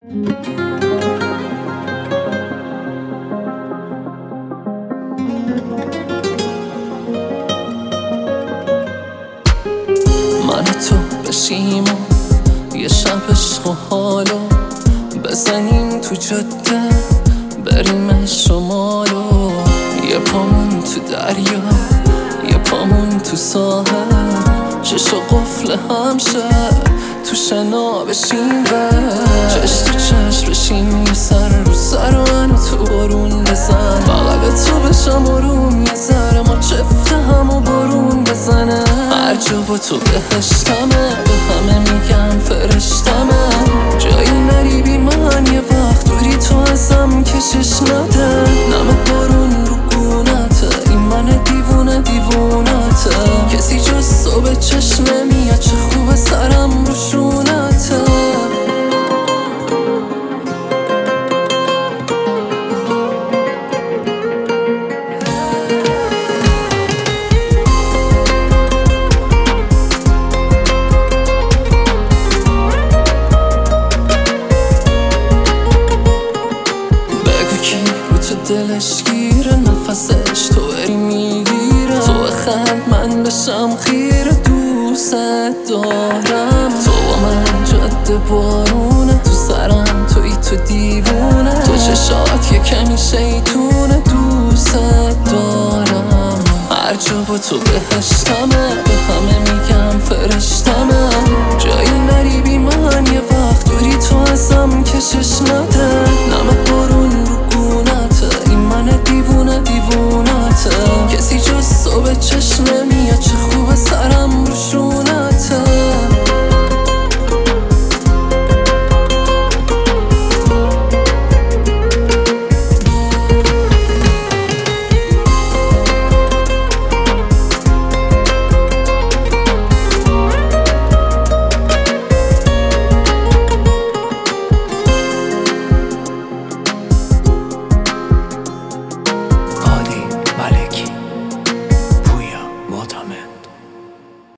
من و تو بشیم و یه شب عشق و حالو بزنیم تو جاده، بریم شمالو. یه پامون تو دریا، یه پامون تو ساحل، چش و قفل همشه تو شنا بشیم و چش تو چش بشیم، یه سر رو سر و منو تو بارون بزن، بغل تو بشم آروم یه ذره ما چفت همو بارون بزنه. هر جا با تو بهشتمه، به همه میگم فرشتمه، جایی نری بی من یه وقت دوری تو ازم کشش نده. نمه بارون رو گونته، این من دیوونه دیوونته، کسی جز تو به چشم نمیاد، چه خوبه سرم رو شونته. دلش گیره نفسش تو بری میگیره، تو بخند من بشم خیره، دوست دارم. تو با من جاده بارونه، تو سرم توی تو دیوونه، تو چشات یه کمی شیطونه، دوست دارم. هر جا با تو بهشتمه، به همه میگم فرشتمه، جایی نری بی من یه وقت دوری تو ازم کشش نده.